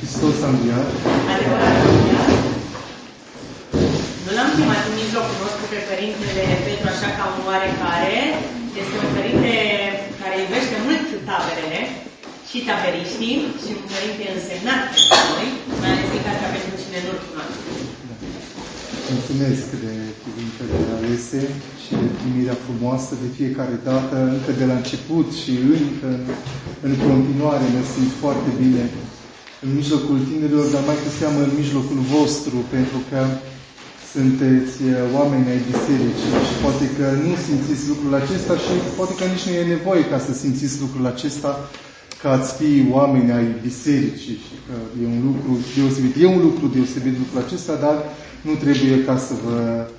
Hristos a înviat. Adevărat a înviat. Nu l-am chemat în mijlocul nostru pe Părintele Petru așa ca un oarecare. Este un părinte care iubește mult taberele și taberiștii și un părinte însemnat pentru noi, mai ales ca pentru cine nu-l cunoaște. Mulțumesc de cuvintele alese și de primirea frumoasă de fiecare dată, încă de la început și încă în continuare mă simt foarte bine în mijlocul tinerilor, dar mai cu seamă în mijlocul vostru, pentru că sunteți oameni ai bisericii și poate că nu simțiți lucrul acesta și poate că nici nu e nevoie ca să simțiți lucrul acesta, că ați fi oameni ai bisericii și că e un lucru deosebit. E un lucru deosebit lucrul acesta, dar nu trebuie ca să vă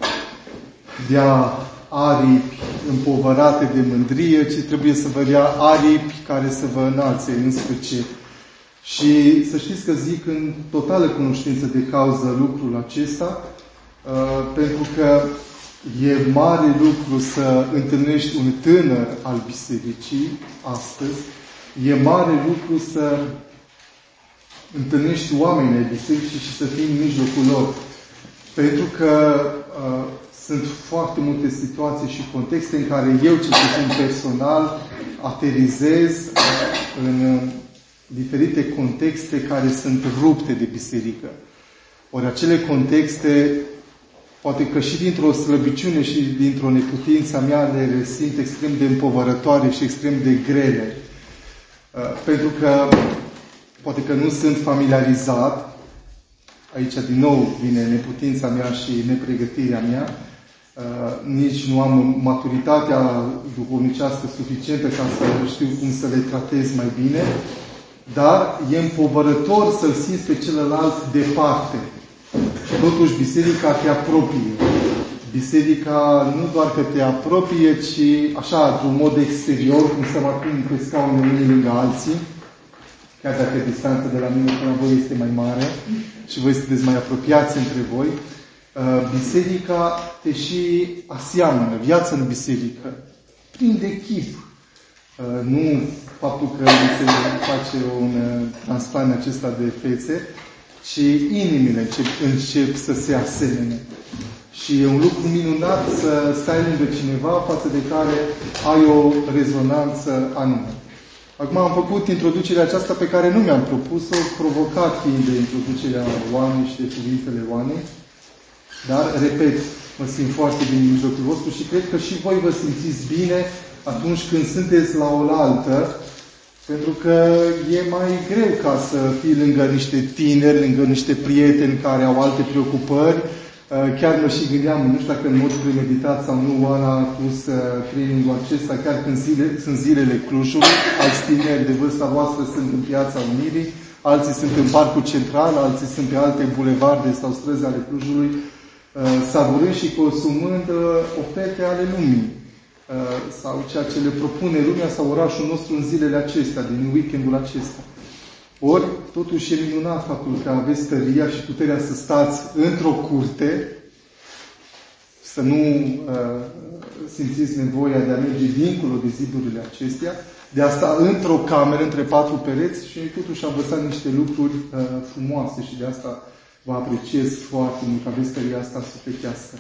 dea aripi împovărate de mândrie, ci trebuie să vă dea aripi care să vă înalțe înspre cer. Și să știți că zic în totală cunoștință de cauză lucrul acesta, pentru că e mare lucru să întâlnești un tânăr al bisericii astăzi, e mare lucru să întâlnești oameni ai bisericii și să fii în mijlocul lor. Pentru că sunt foarte multe situații și contexte în care eu, cel puțin personal, aterizez în diferite contexte care sunt rupte de biserică. Ori acele contexte, poate că și dintr-o slăbiciune și dintr-o neputință mea, le resimt extrem de împovărătoare și extrem de grele. Pentru că poate că nu sunt familiarizat. Aici, din nou, vine neputința mea și nepregătirea mea. Nici nu am maturitatea duhovnicească suficientă ca să știu cum să le tratez mai bine. Dar e împovărător să-l simți pe celălalt departe. Totuși, biserica te apropie. Biserica nu doar că te apropie, ci așa, într-un mod exterior, cum stăm acum pe scaune unii lângă alții, chiar dacă distanța de la mine până la voi este mai mare și voi sunteți mai apropiați între voi, biserica te și aseamănă, viața în biserică, prinde chip. Nu faptul că se face un transplant acesta de fețe, ci inimile încep să se asemene. Și e un lucru minunat să stai lângă cineva față de care ai o rezonanță anume. Acum am făcut introducerea aceasta pe care nu mi-am propus-o, provocat fiind de introducerea Oanei și de cuvintele Oanei. Dar, repet, mă simt foarte bine în mijlocul vostru și cred că și voi vă simțiți bine atunci când sunteți la oaltă, pentru că e mai greu ca să fii lângă niște tineri, lângă niște prieteni care au alte preocupări. Chiar mă și gândeam, nu știu dacă în mod premeditat sau nu, Oana a pus trainingul acesta, chiar când sunt zilele Clujului, alți tineri de vârsta voastră sunt în Piața Unirii, alții sunt în Parcul Central, alții sunt pe alte bulevarde sau străzi ale Clujului, savurând și consumând oferte ale lumii, sau ceea ce le propune lumea sau orașul nostru în zilele acestea, din weekendul acesta. Ori, totuși e minunat faptul că aveți tăria și puterea să stați într-o curte, să nu simțiți nevoia de a merge dincolo de zidurile acestea, de a sta într-o cameră, între patru pereți și totuși am învățat niște lucruri frumoase și de asta vă apreciez foarte mult că aveți tăria asta sufletească.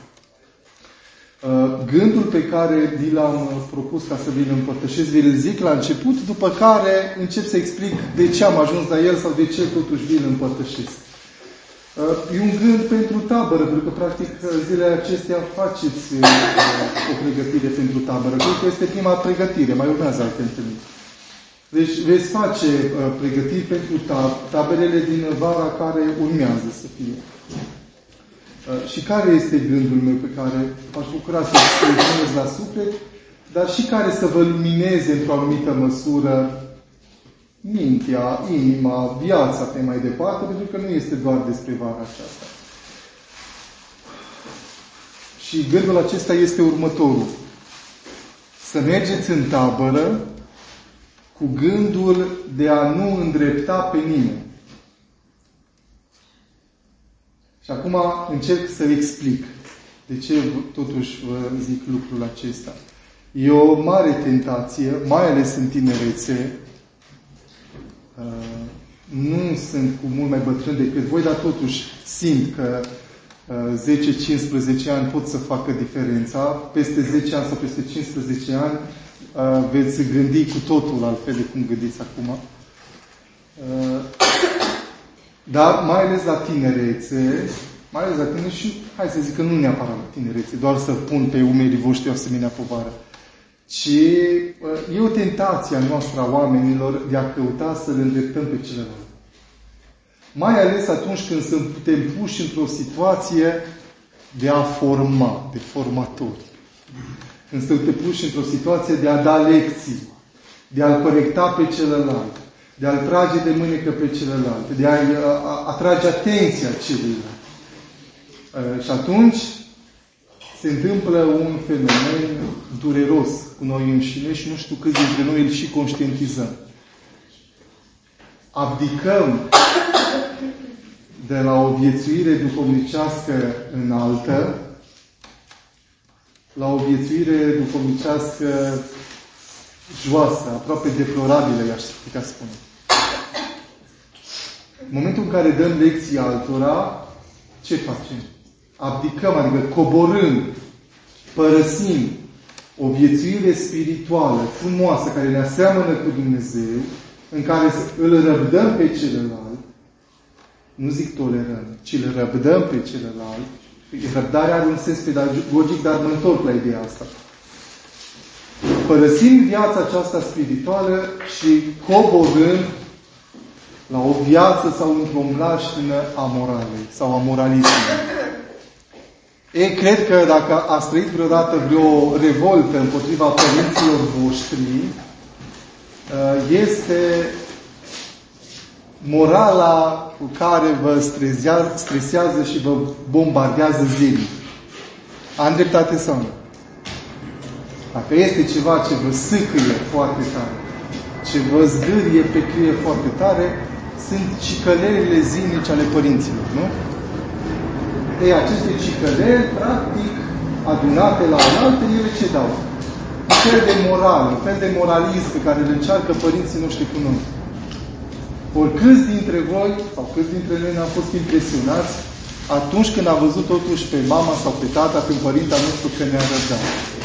Gândul pe care vi l-am propus ca să vi-l împărtășesc, vi-l zic la început, după care încep să explic de ce am ajuns la el sau de ce totuși vi-l împărtășesc. E un gând pentru tabără, pentru că practic zilele acestea faceți o pregătire pentru tabără. Cred că este prima pregătire, mai urmează alte întâlniri. Deci veți face pregătiri pentru taberele din vara care urmează să fie. Și care este gândul meu pe care m-aș bucura să-l puneți la suflet, dar și care să vă lumineze într-o anumită măsură mintea, inima, viața pe mai departe, pentru că nu este doar despre vara aceasta. Și gândul acesta este următorul. Să mergeți în tabără cu gândul de a nu îndrepta pe nimeni. Și acum încerc să explic de ce totuși vă zic lucrul acesta. E o mare tentație, mai ales în tinerețe, nu sunt cu mult mai bătrân decât voi, dar totuși simt că 10-15 ani pot să facă diferența. Peste 10 ani sau peste 15 ani veți gândi cu totul altfel de cum gândiți acum. Dar mai ales la tinerețe, și hai să zic că nu neapărat la tinerețe, doar să pun pe umerii voștri o asemenea povară, ci e o tentație a noastră a oamenilor de a căuta să le îndreptăm pe celălalt. Mai ales atunci când suntem puși într-o situație de a forma, de formatori. Când suntem puși într-o situație de a da lecții, de a-l corecta pe celălalt, de a-l trage de mânecă pe celălalt, de a-i atrage atenția celuilalt. Și atunci se întâmplă un fenomen dureros cu noi înșine și nu știu câți dintre noi îl și conștientizăm. Abdicăm de la o viețuire duhovnicească înaltă la o viețuire duhovnicească joasă, aproape deplorabilă, i-aș putea spune. În momentul în care dăm lecții altora, ce facem? Abdicăm, adică coborâm, părăsim o viețuire spirituală, frumoasă, care ne aseamănă cu Dumnezeu, în care îl răbdăm pe celălalt, nu zic tolerăm, ci îl răbdăm pe celălalt. Răbdarea are un sens pedagogic, dar mă întorc la ideea asta. Părăsim viața aceasta spirituală și coborâm la o viață sau într-o mlaștină a moralei sau a moralismului. Cred că dacă ați trăit vreodată vreo revoltă împotriva părinților voștri, este morala cu care vă stresează și vă bombardează zilnic. Am dreptate sau nu? Dacă este ceva ce vă sâcâie foarte tare, ce vă zgârie pe crie foarte tare, sunt cicălelile zilnice ale părinților, nu? Aceste cicăleli, practic, adunate la oaltă, ele ce dau? Un fel de moral, un fel de moralism pe care îl încearcă părinții noștri cu noi. Ori câți dintre voi, sau câți dintre noi ne-am fost impresionați atunci când am văzut totuși pe mama sau pe tata, pe părintea nostru că ne-a răbdat.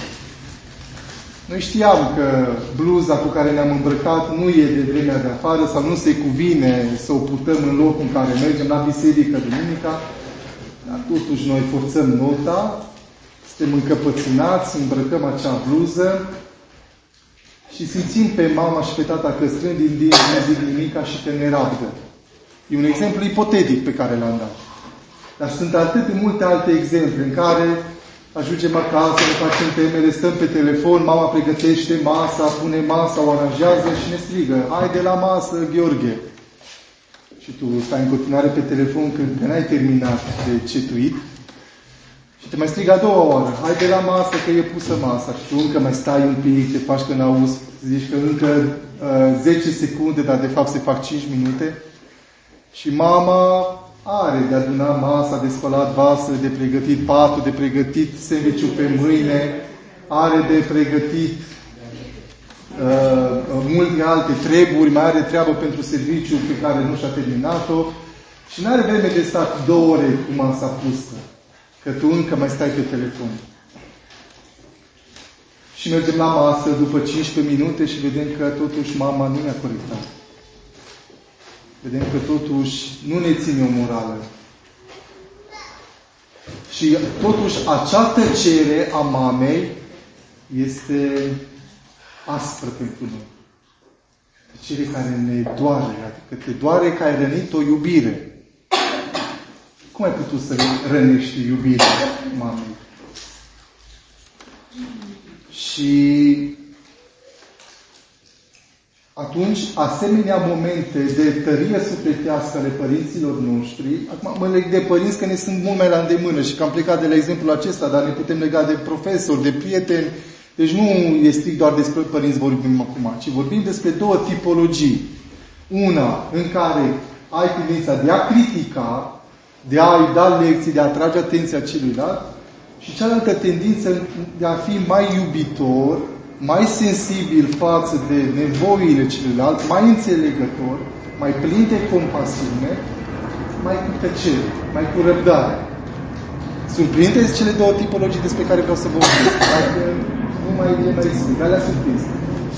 Noi știam că bluza cu care ne-am îmbrăcat nu e de vremea de afară sau nu se cuvine să o purtăm în locul în care mergem la biserică duminica, dar totuși noi forțăm nota, suntem încăpățânați, îmbrăcăm acea bluză și simțim pe mama și pe tata că strâng din dinți, nu zic nimica și că ne rabdă. E un exemplu ipotetic pe care l-am dat. Dar sunt atât de multe alte exemple în care ajungem acasă, ne facem temele, stăm pe telefon, mama pregătește masa, pune masa, o aranjează și ne strigă: haide la masă, Gheorghe! Și tu stai în continuare pe telefon când n-ai terminat de cetuit și te mai strigă a doua oară: haide la masă că e pusă masa. Și tu încă mai stai un pic, te faci că n-auzi, zici că încă 10 secunde, dar de fapt se fac 5 minute. Și mama are de adunat masa, de spălat vasele, de pregătit patul, de pregătit sandwich-ul pe mâine, are de pregătit multe alte treburi, mai are treabă pentru serviciu pe care nu și-a terminat-o și nu are vreme de stat 2 ore cu masa pusă, că tu încă mai stai pe telefon. Și mergem la masă după 15 minute și vedem că totuși mama nu ne-a corectat. Vedem că totuși nu ne ține o morală. Și totuși acea tăcere a mamei este aspră pentru noi. Tăcere care ne doare. Adică te doare că ai rănit o iubire. Cum ai putut să rănești iubirea mamei? Și atunci, asemenea momente de tărie sufletească ale părinților noștri, acum mă leg de părinți că ne sunt mult mai la îndemână și că am plecat de la exemplul acesta, dar ne putem lega de profesori, de prieteni. Deci nu e strict doar despre părinți vorbim acum, ci vorbim despre 2 tipologii. Una în care ai tendința de a critica, de a-i da lecții, de a atrage atenția celuilalt, și cealaltă tendință de a fi mai iubitor, mai sensibil față de nevoile celuilalt, mai înțelegător, mai plin de compasiune, mai cu tăcere, mai cu răbdare. Sunt printre cele două tipologii despre care vreau să vă vorbesc. Dacă nu mai le mai explic, alea sunt prinse.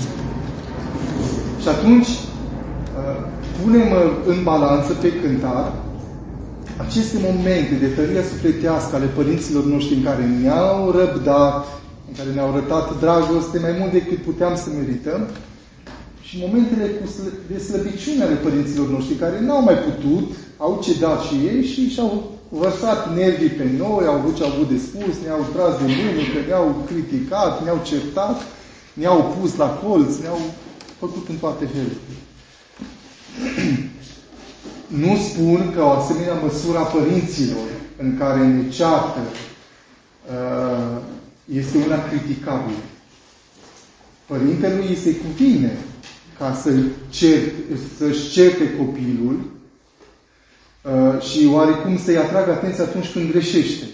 Și atunci punem în balanță pe cântar aceste momente de tărie sufletească ale părinților noștri în care ne-au răbdat, în care ne-au arătat dragoste mai mult decât puteam să merităm, și momentele de slăbiciune ale părinților noștri care n-au mai putut, au cedat și ei și și-au vărsat nervii pe noi, au avut ce au avut de spus, ne-au tras de mânucă, ne-au criticat, ne-au certat, ne-au pus la colț, ne-au făcut în toate felurile. Nu spun că o asemenea măsură a părinților în care ne ceartă este una criticabilă. Părintelui îi se cuvine ca să-și certe copilul și oarecum să-i atragă atenția atunci când greșește.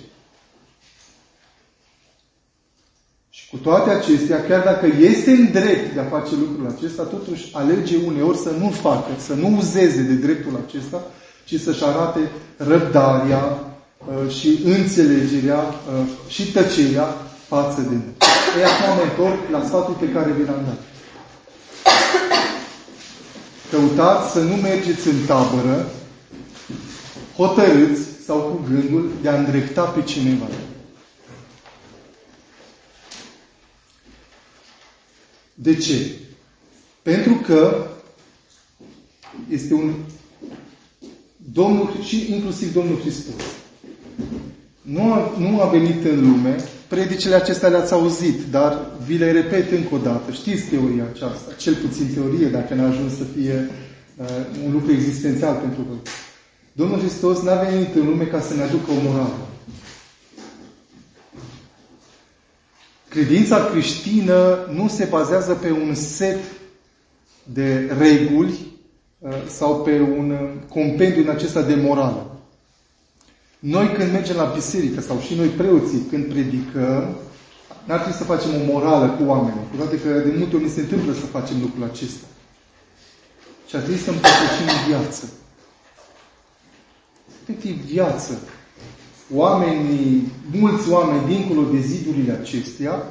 Și cu toate acestea, chiar dacă este în drept de a face lucrul acesta, totuși alege uneori să nu facă, să nu uzeze de dreptul acesta, ci să-și arate răbdarea și înțelegerea și tăcerea față de noi. Ei, acum mă întorc la sfatul pe care vi l-am dat. Căutați să nu mergeți în tabără hotărâți sau cu gândul de a îndrepta pe cineva. De ce? Pentru că este un Domnul, și inclusiv Domnul Hristos. Nu a venit în lume, predicile acestea le-ați auzit, dar vi le repet încă o dată. Știți teoria aceasta, cel puțin teorie, dacă n-a ajuns să fie un lucru existențial pentru voi. Domnul Hristos n-a venit în lume ca să ne aducă o morală. Credința creștină nu se bazează pe un set de reguli sau pe un compendiu în acesta de morală. Noi când mergem la biserică sau și noi preoții când predicăm, n-ar trebui să facem o morală cu oamenii. Cu toate că de multe ori ni se întâmplă să facem lucrul acesta. Și ar trebui să împărtășim viață. Efectiv viață. Mulți oameni dincolo de zidurile acestea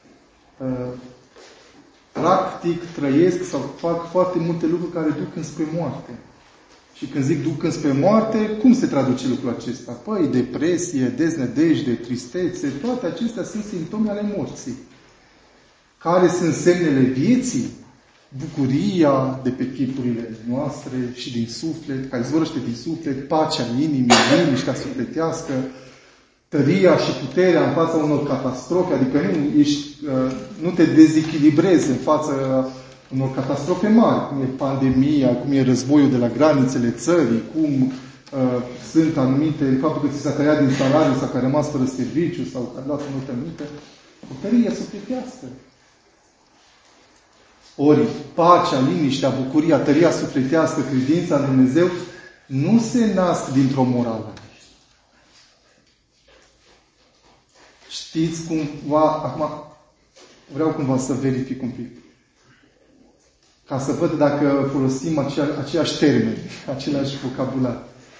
practic trăiesc sau fac foarte multe lucruri care duc înspre moarte. Și când zic duc înspre moarte, cum se traduce lucrul acesta? Păi, depresie, deznădejde, tristețe, toate acestea sunt simptome ale morții. Care sunt semnele vieții? Bucuria de pe chipurile noastre și din suflet, care zvorăște din suflet, pacea în inimii, liniștea sufletească, tăria și puterea în fața unor catastrofe, adică nu te dezechilibrezi în fața unor catastrofe mari, cum e pandemia, cum e războiul de la granițele țării, cum sunt anumite, faptul că ți s-a tăiat din salariu sau că ai rămas fără serviciu sau că ai luat o notă mică, o tărie sufletească. Ori pacea, liniștea, bucuria, tăria sufletească, credința în Dumnezeu nu se nasc dintr-o morală. Știți cumva, acum vreau cumva să verific un pic. Ca să văd dacă folosim aceiași termeni, același vocabular.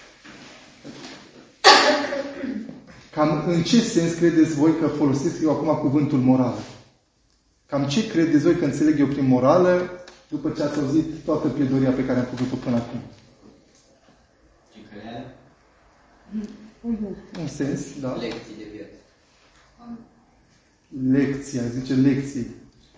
Cam în ce sens credeți voi că folosesc eu acum cuvântul morală? Cam ce credeți voi că înțeleg eu prin morală după ce ați auzit toată pledoria pe care am făcut-o până acum? Un sens, da. Lecții de viață. Lecția, zice lecții.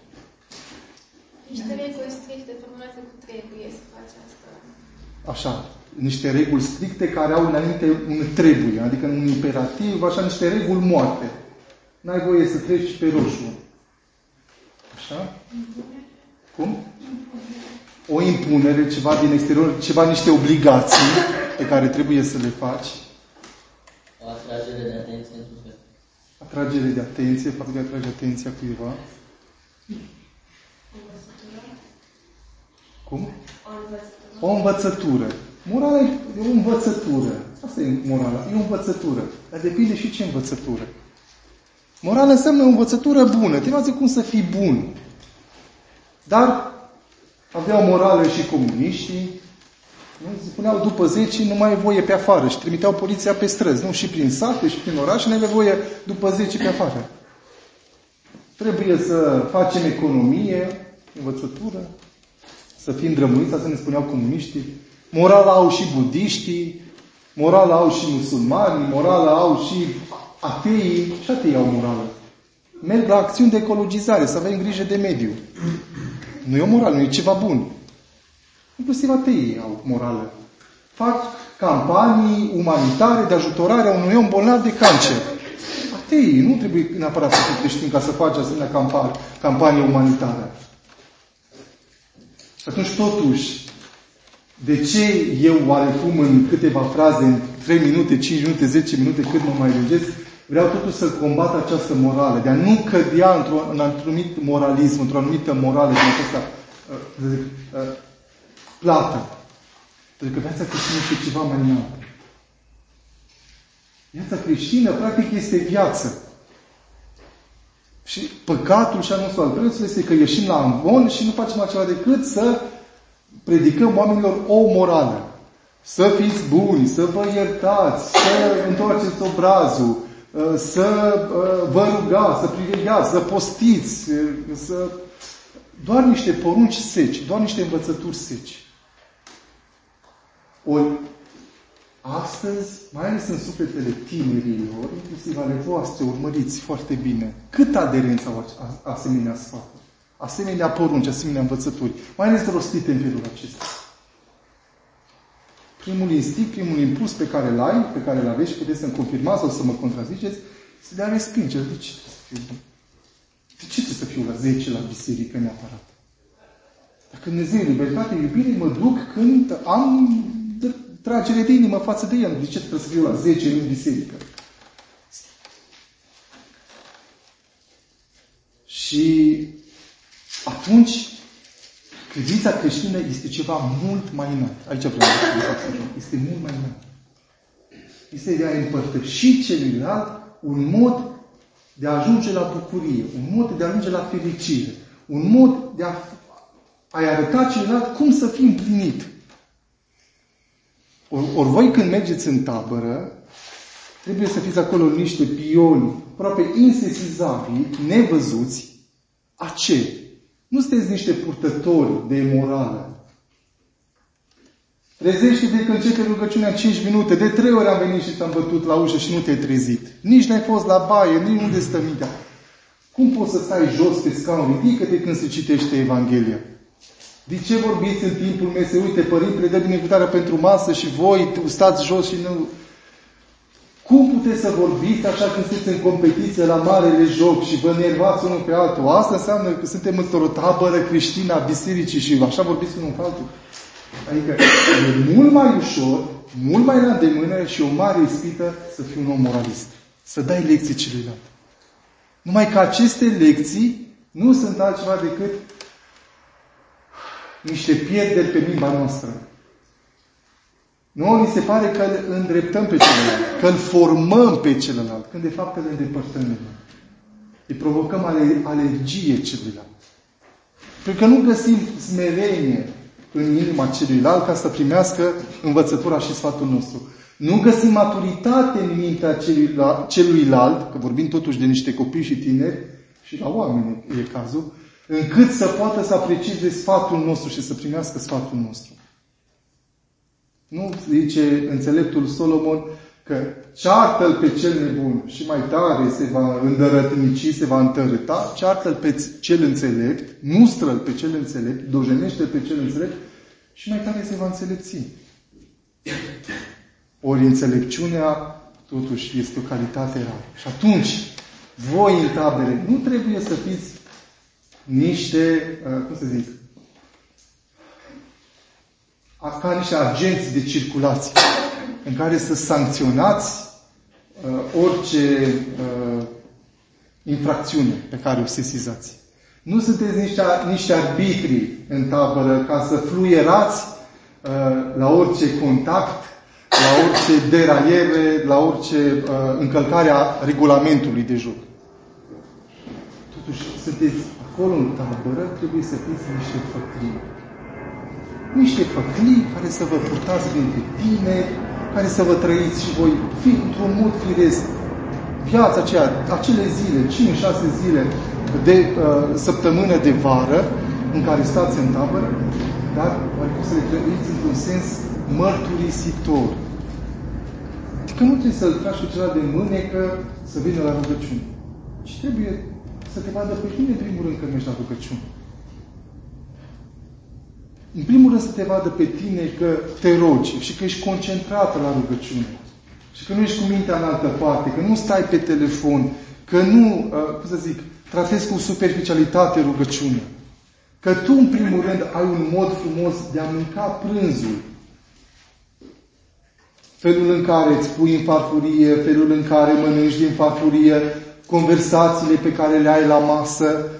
Niște reguli stricte formulate cu trebuie să faci asta. Așa, niște reguli stricte care au înainte un trebuie, adică un imperativ, așa niște reguli moarte. N-ai voie să treci pe roșu. Așa? Cum? O impunere, ceva din exterior, niște obligații pe care trebuie să le faci. O atragere de atenție în suflet. Atragere de atenție, faptul că atrage atenția cuiva. Cum? O învățătură. Morala e o învățătură. Asta e morala. E o învățătură. Dar depinde și ce învățătură. Morala înseamnă o învățătură bună. Te învață cum să fii bun. Dar aveau morală și comuniștii, Nu? Spuneau după 10 nu mai e voie pe afară și trimiteau poliția pe străzi. Nu? Și prin sate și prin oraș nu e voie după 10 pe afară. Trebuie să facem economie, învățătură, să fim drămuiți, asta ne spuneau comuniștii. Morala au și budiștii, morala au și musulmani, morala au și ateii. Și ateii au morală. Merg la acțiuni de ecologizare, să avem grijă de mediu. Nu e o morală, nu e ceva bun. Inclusiv ateii au morală. Fac campanii umanitare de ajutorare a unui om bolnav de cancer. Ateii nu trebuie neapărat să fie creștini ca să faci asemenea campanie umanitară. Și atunci, totuși, de ce eu oarecum în câteva fraze, în 3 minute, 5 minute, 10 minute, cât mă mai lungesc, vreau totuși să combat această morală, de a nu cădea într-un anumit moralism, într-o anumită morală, din aceasta plată. Pentru că viața creștină este ceva mai înalt. Viața creștină, practic, este viață. Și păcatul și anunțul al prețului este că ieșim la amvon și nu facem altceva decât să predicăm oamenilor o morală. Să fiți buni, să vă iertați, să întoarceți obrazul, să vă rugați, să privegheați, să postiți, să... Doar niște porunci seci, doar niște învățături seci. Ori, astăzi, mai ales în sufletele tinerilor, inclusiv ale voastre, urmăriți foarte bine cât aderență au asemenea sfaturi, asemenea porunci, asemenea învățături, mai ales rostite în felul acesta. Primul instinct, primul impuls pe care îl ai, pe care îl aveți și puteți să-mi confirmați sau să mă contraziceți, este de a respinge. De ce trebuie să fiu la 10 la biserică neapărat? Dacă Dumnezeu e libertate, iubire, mă duc când am tragere de inimă față de El. De ce trebuie să fiu la 10 în biserică? Și atunci, credința creștină este ceva mult mai înalt. Aici vreau să spun. Este mult mai înalt. Este de a împărtăși celuilalt un mod de a ajunge la bucurie, un mod de a ajunge la fericire, un mod de a-i arăta celuilalt cum să fii împlinit. Ori voi când mergeți în tabără, trebuie să fiți acolo niște pioni aproape insesizabili, nevăzuți. A ce? Nu sunteți niște purtători de morală. Trezește-te că începe rugăciunea 5 minute. De 3 ori am venit și ți-am bătut la ușă și nu te-ai trezit. Nici n-ai fost la baie, nici unde stă mintea. Cum poți să stai jos pe scaun? Ridică-te când se citește Evanghelia. De ce vorbiți în timpul mesei? Uite, Părintele dă binecuvântarea pentru masă și voi stați jos și nu... Cum puteți să vorbiți așa când sunteți în competiție la marele joc și vă nervați unul pe altul? Asta înseamnă că suntem într-o tabără creștină a bisericii și așa vorbiți unul pe altul. Adică e mult mai ușor, mult mai la îndemână și o mare ispită să fii un om moralist. Să dai lecții celuilalt. Numai că aceste lecții nu sunt altceva decât niște pierderi pe limba noastră. Nouă mi se pare că îl îndreptăm pe celălalt, că îl formăm pe celălalt, când de fapt îl îndepărtăm de noi. Îi provocăm alergie celuilalt. Pentru că nu găsim smerenie în inima celuilalt ca să primească învățătura și sfatul nostru. Nu găsim maturitate în mintea celuilalt, că vorbim totuși de niște copii și tineri, și la oameni e cazul, încât să poată să aprecieze sfatul nostru și să primească sfatul nostru. Nu zice înțeleptul Solomon că ceartă-l pe cel nebun și mai tare se va îndărătnici, se va întărâta, ceartă-l pe cel înțelept, mustră-l pe cel înțelept, dojenește-l pe cel înțelept și mai tare se va înțelepți. Ori înțelepciunea totuși este o calitate rară. Și atunci, voi în tabere, nu trebuie să fiți niște, cum să zic, ca niște agenți de circulație în care să sancționați orice infracțiune pe care o sesizați. Nu sunteți niște arbitri în tabără ca să fluierați la orice contact, la orice deraiere, la orice încălcare a regulamentului de joc. Totuși, sunteți acolo în tabără, trebuie să fiți niște făptini. niște făclii care să vă purtați dintre tineri, care să vă trăiți și voi fi într-un mod firesc viața aceea, acele zile, 5-6 zile de săptămână de vară în care stați în tabără, dar oarecum să le trăiți într-un sens mărturisitor. Adică nu trebuie să-l tragi pe celălalt de mânecă să vină la rugăciune. Ci trebuie să te vadă pe tine, în primul rând, că mergi la rugăciune. În primul rând să te vadă pe tine că te rogi și că ești concentrată la rugăciune. Și că nu ești cu mintea în altă parte, că nu stai pe telefon, că nu, tratezi cu superficialitate rugăciunea. Că tu, în primul rând, ai un mod frumos de a mânca prânzul. Felul în care îți pui în farfurie, felul în care mănânci din farfurie, conversațiile pe care le ai la masă,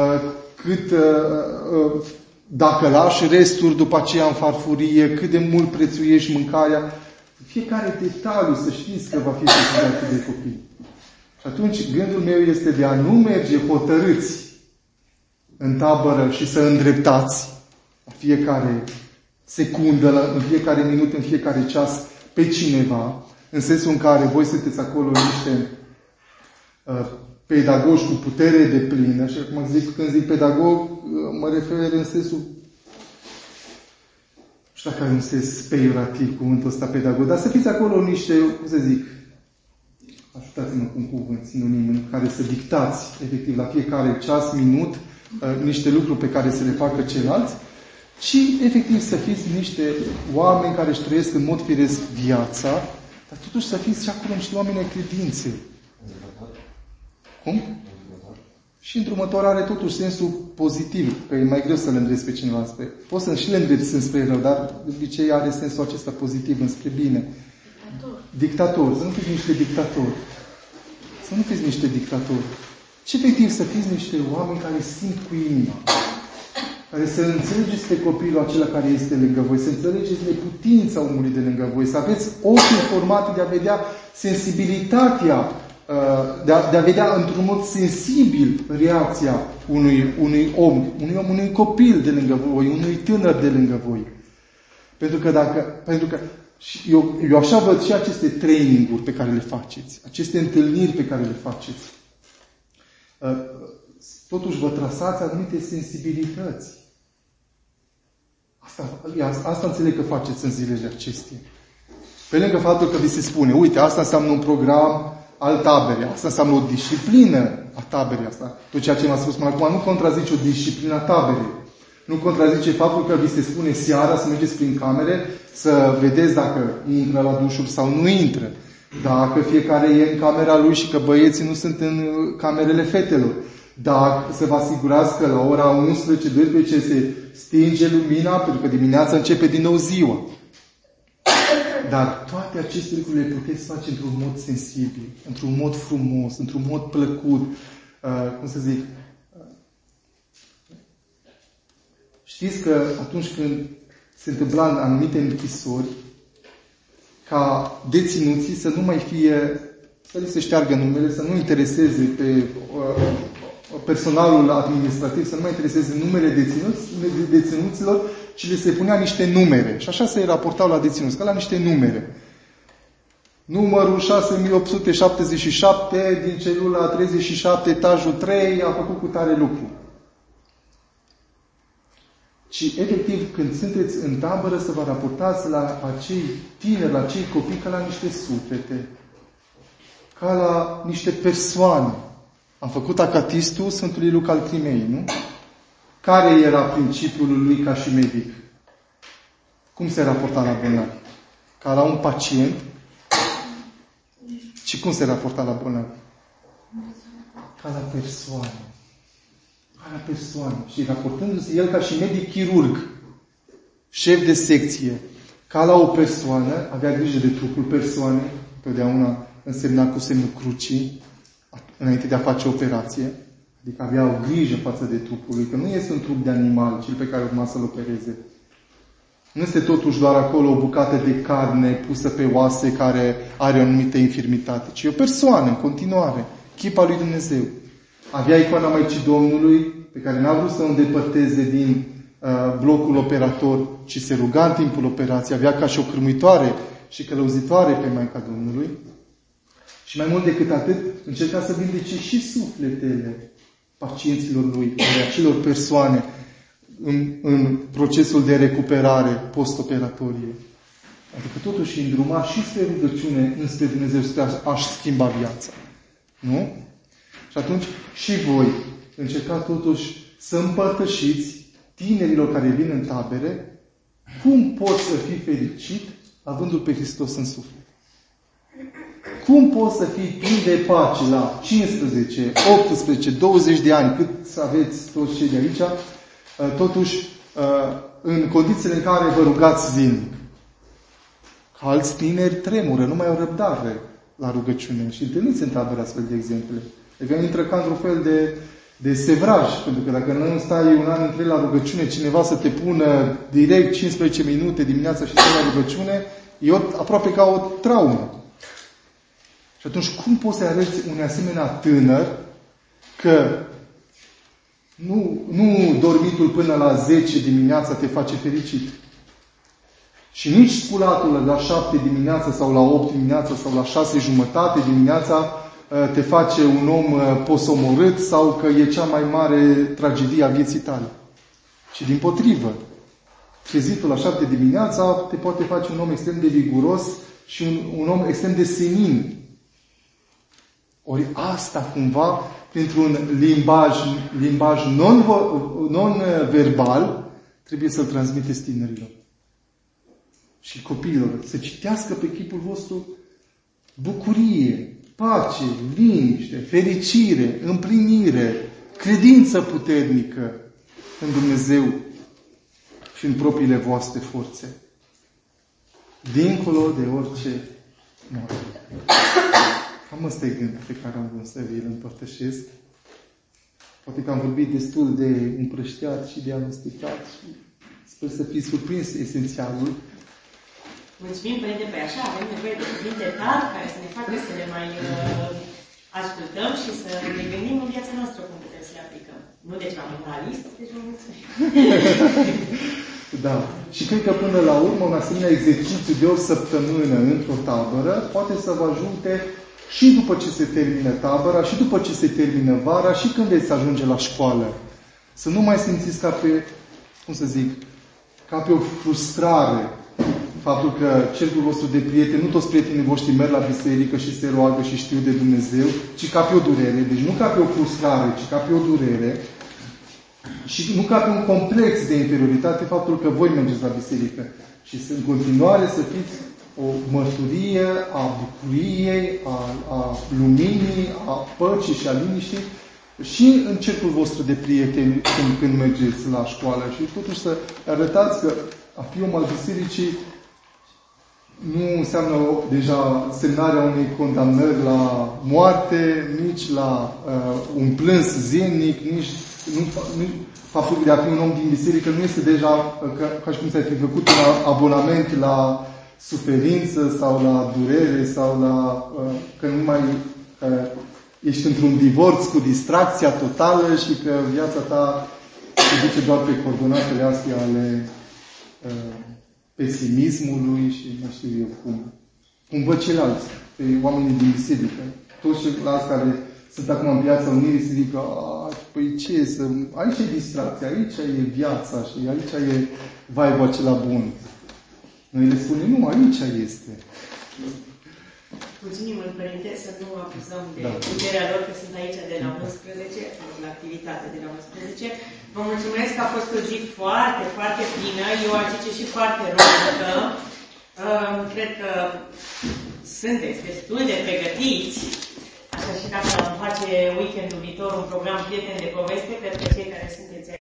dacă lași resturi după aceea în farfurie, cât de mult prețuiești mâncarea. Fiecare detaliu să știți că va fi făcut de copii. Și atunci gândul meu este de a nu merge hotărâți în tabără și să îndreptați la fiecare secundă, în fiecare minut, în fiecare ceas pe cineva, în sensul în care voi sunteți acolo niște pedagogi cu putere de plină. Și acum când zic pedagog, mă refer în sensul, nu știu dacă are un sens peiorativ cuvântul ăsta pedagog, dar să fiți acolo niște, ajutați-mă cu un cuvânt sinonim, în care să dictați, efectiv, la fiecare ceas, minut, niște lucruri pe care să le facă ceilalți, ci, efectiv, să fiți niște oameni care își trăiesc în mod firesc viața, dar totuși să fiți și acolo niște oameni ai credinței. Cum? Și îndrumător are totuși sensul pozitiv, că e mai greu să le îndrepți pe cineva spre. Poți să și le îndrepți înspre rău, dar de obicei are sensul acesta pozitiv, înspre bine. Dictator. Să nu fiți niște dictatori. Să nu fiți niște dictatori. Și efectiv să fiți niște oameni care simt cu inima. Care să înțelegeți pe copilul acela care este lângă voi, să înțelegeți neputința omului de lângă voi, să aveți ochii informate de a vedea sensibilitatea, de a vedea într-un mod sensibil reacția unui om, unui copil de lângă voi, unui tânăr de lângă voi. Pentru că eu așa văd și aceste training-uri pe care le faceți, aceste întâlniri pe care le faceți. Totuși vă trasați anumite sensibilități. Asta înțeleg că faceți în zilele acestea. Pe lângă faptul că vi se spune, uite, asta înseamnă un program al taberei, asta înseamnă o disciplină a taberei asta. Tot ceea ce m-a spus până acum nu contrazice o disciplină a taberei. Nu contrazice faptul că vi se spune seara să mergeți prin camere, să vedeți dacă intră la dușuri sau nu intră. Dacă fiecare e în camera lui și că băieții nu sunt în camerele fetelor. Dacă să vă asigurați că la ora 11-12 se stinge lumina, pentru că dimineața începe din nou ziua. Dar toate aceste lucruri le puteți face într-un mod sensibil, într-un mod frumos, într-un mod plăcut. Știți că atunci când se întâmpla în anumite închisori, ca deținuții să nu mai fie, să li se șteargă numele, să nu intereseze pe personalul administrativ, să nu mai intereseze numele deținuților, ci le se punea niște numere. Și așa se raportau la deținuți, ca la niște numere. Numărul 6877 din celula 37, etajul 3, a făcut cu tare lucru. Ci, efectiv, când sunteți în tabără, să vă raportați la acei tineri, la acei copii, ca la niște suflete, ca la niște persoane. Am făcut acatistul Sfântului Luca al Crimei, nu? Care era principiul lui ca și medic? Cum se raporta la bolnavi? Ca la un pacient? Și cum se raporta la bolnavi? Ca la persoane. Ca la persoane. Și raportându-se el ca și medic chirurg, șef de secție, ca la o persoană, avea grijă de trupul persoanei, totdeauna însemna cu semnul crucii, înainte de a face operație. Adică avea o grijă față de trupul lui, că nu este un trup de animal, cel pe care urma să-l opereze. Nu este totuși doar acolo o bucată de carne pusă pe oase care are o anumită infirmitate, ci o persoană în continuare, chipa lui Dumnezeu. Avea icoana Maicii Domnului, pe care n-a vrut să o îndepărteze din blocul operator, ci se ruga în timpul operației, avea ca și o cârmuitoare și călăuzitoare pe Maica Domnului. Și mai mult decât atât, încerca să vindece și sufletele pacienților lui, ale acelor persoane în procesul de recuperare post-operatorie. Adică totuși îndruma și spre rugăciune înspre Dumnezeu, spre a-și schimba viața. Nu? Și atunci și voi încercați totuși să împărtășiți tinerilor care vin în tabere cum poți să fii fericit avându-L pe Hristos în suflet. Cum poți să fii plin de pace la 15, 18, 20 de ani, cât să aveți toți cei de aici, totuși în condițiile în care vă rugați zilnic. Alți tineri tremură, nu mai au răbdare la rugăciune. Și întâlniți în tabără astfel de exemple. Adică intră ca într-un fel de sevraj. Pentru că dacă nu stai un an întreg la rugăciune, cineva să te pună direct 15 minute dimineața și stai la rugăciune, e aproape ca o traumă. Și atunci cum poți să arăți un asemenea tânăr că nu dormitul până la 10 dimineața te face fericit? Și nici sculatul la 7 dimineața sau la 8 dimineața sau la 6 jumătate dimineața te face un om posomorât sau că e cea mai mare tragedie a vieții tale. Și dimpotrivă, trezitul la 7 dimineața te poate face un om extrem de viguros și un om extrem de senin. Ori asta cumva, printr-un limbaj non-verbal, trebuie să-l transmiteți tinerilor și copiilor. Să citească pe chipul vostru bucurie, pace, liniște, fericire, împlinire, credință puternică în Dumnezeu și în propriile voastre forțe. Dincolo de orice moarte. Cam ăsta e gândul pe care am vrut să vi-l împărtășesc. Poate că am vorbit destul de împrăștiat și de amestecat și sper să fiți surprins esențialul. Mulțumim, Părinte, pe așa avem nevoie de cuvinte tari care să ne facă să le mai ascultăm și să ne gândim în viața noastră cum putem să le aplicăm. Nu de ceva moralist, deci vă mulțumim. Da. Și cred că până la urmă un asemenea exercițiu de o săptămână într-o tabără poate să vă ajute și după ce se termină tabăra, și după ce se termină vara, și când veți ajunge la școală. Să nu mai simțiți ca pe, ca pe o frustrare faptul că cercul vostru de prieteni, nu toți prietenii voștri merg la biserică și se roagă și știu de Dumnezeu, ci ca pe o durere. Deci nu ca pe o frustrare, ci ca pe o durere. Și nu ca pe un complex de inferioritate faptul că voi mergeți la biserică. Și în continuare să fiți o mărturie a bucuriei, a luminii, a păcii și a liniștii și în cercul vostru de prieteni când mergeți la școală. Și totuși să arătați că a fi om al bisericii nu înseamnă deja semnarea unei condamnări la moarte, nici la un plâns zilnic, nici faptul de a fi un om din biserică nu este deja ca și cum ți-ai fi făcut un abonament la suferință sau la durere sau la că nu mai ești într-un divorț cu distracția totală și că viața ta se duce doar pe coordonatele astea ale pesimismului și nu știu eu cum văd ceilalți, pe oamenii din biserică. Toți ceilalți care sunt acum în Piața Unirii se zic, păi ce să... Aici e distracția, aici e viața și aici e vibe-ul acela bun. Noi le spunem, nu, aici este. Mulțumim, Părinte, să nu acuzăm de puterea lor, că sunt aici de la 11, în activitate de la 11. Vă mulțumesc că a fost o zi foarte, foarte plină, eu aș zice și foarte rodnică. Cred că sunteți destul de pregătiți. Așa și dacă am face weekendul viitor un program Prieteni de Poveste, cred că cei care sunteți